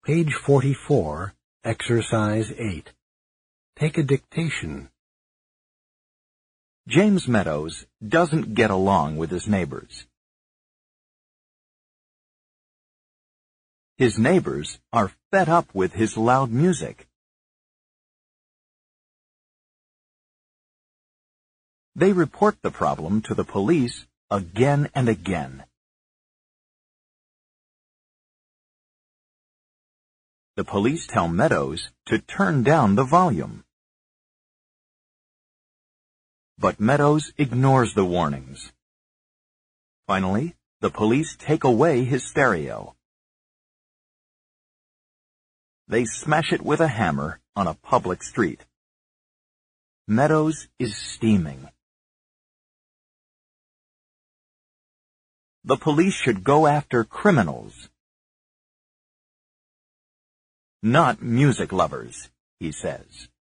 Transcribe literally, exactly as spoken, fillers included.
Page forty-four, Exercise eight. Take a dictation. James Meadows doesn't get along with his neighbors. His neighbors are fed up with his loud music. They report the problem to the police again and again. The police tell Meadows to turn down the volume. But Meadows ignores the warnings. Finally, the police take away his stereo. They smash it with a hammer on a public street. Meadows is steaming. The police should go after criminals, not music lovers, he says.